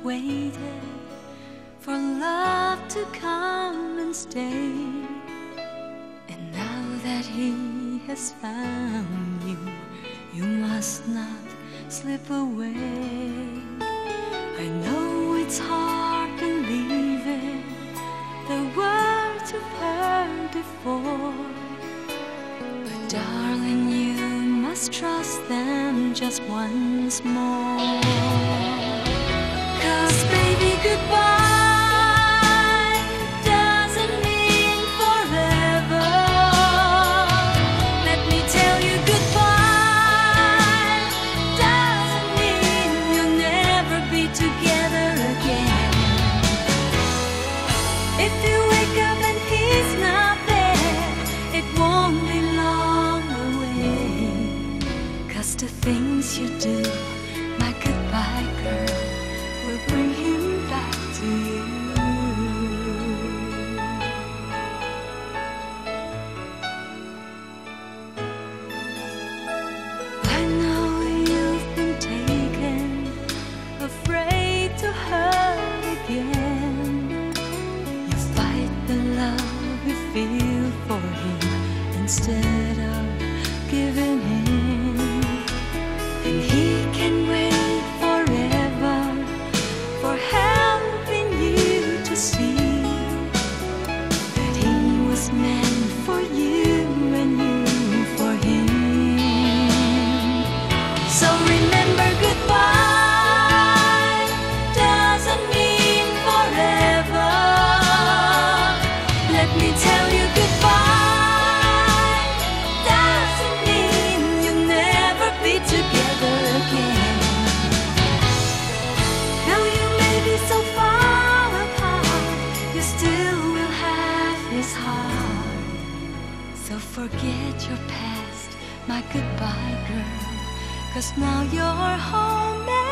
waited for love to come and stay. And now that he has found you, you must not slip away. I know it's hard believing the words you've heard before, but darling, you must trust them just once more. 'Cause baby, goodbye doesn't mean forever. Let me tell you, goodbye doesn't mean you'll never be together again. If you wake up and he's not there, it won't be long away. 'Cause the things you do, my goodbye girl, will bring him back to you. I know you've been taken, afraid to hurt again. You fight the love you feel for him instead of giving in. And he can wait forever for helping you to see that he was meant for you and you for him. So remember, goodbye doesn't mean forever. Let me tell you, goodbye doesn't mean you'll never be together again. Now you may be so far apart, you still will have his heart. So forget your past, my goodbye girl, 'cause now you're home.